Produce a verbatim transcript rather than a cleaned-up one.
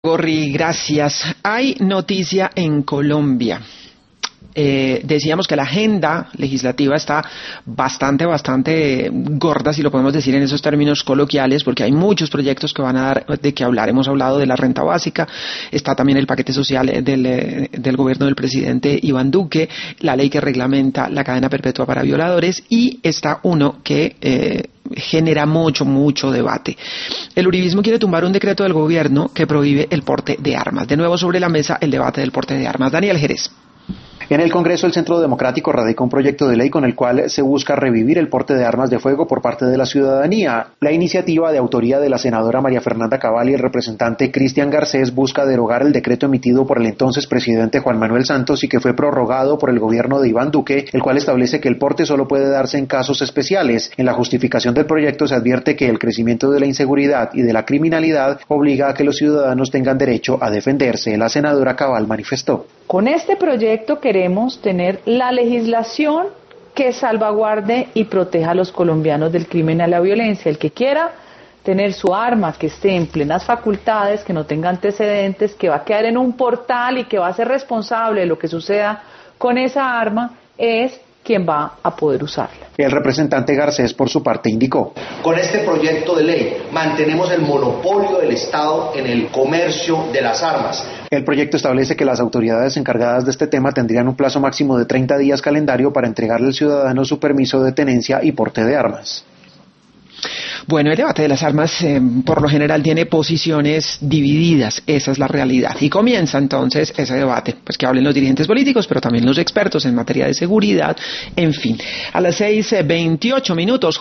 Gorri, gracias. Hay noticia en Colombia. Eh, decíamos que la agenda legislativa está bastante, bastante gorda, si lo podemos decir en esos términos coloquiales, porque hay muchos proyectos que van a dar de qué hablar. Hemos hablado de la renta básica, está también el paquete social del, del gobierno del presidente Iván Duque, la ley que reglamenta la cadena perpetua para violadores, y está uno que eh, genera mucho, mucho debate. El uribismo quiere tumbar un decreto del gobierno que prohíbe el porte de armas. De nuevo sobre la mesa el debate del porte de armas. Daniel Jerez. En el Congreso, el Centro Democrático radica un proyecto de ley con el cual se busca revivir el porte de armas de fuego por parte de la ciudadanía. La iniciativa, de autoría de la senadora María Fernanda Cabal y el representante Cristian Garcés, busca derogar el decreto emitido por el entonces presidente Juan Manuel Santos y que fue prorrogado por el gobierno de Iván Duque, el cual establece que el porte solo puede darse en casos especiales. En la justificación del proyecto se advierte que el crecimiento de la inseguridad y de la criminalidad obliga a que los ciudadanos tengan derecho a defenderse. La senadora Cabal manifestó: con este proyecto queremos tener la legislación que salvaguarde y proteja a los colombianos del crimen y la violencia. El que quiera tener su arma, que esté en plenas facultades, que no tenga antecedentes, que va a quedar en un portal y que va a ser responsable de lo que suceda con esa arma, es quien va a poder usarla. El representante Garcés, por su parte, indicó: con este proyecto de ley mantenemos el monopolio del Estado en el comercio de las armas. El proyecto establece que las autoridades encargadas de este tema tendrían un plazo máximo de treinta días calendario para entregarle al ciudadano su permiso de tenencia y porte de armas. Bueno, el debate de las armas eh, por lo general tiene posiciones divididas, esa es la realidad. Y comienza entonces ese debate, pues que hablen los dirigentes políticos, pero también los expertos en materia de seguridad, en fin. A las seis veintiocho minutos.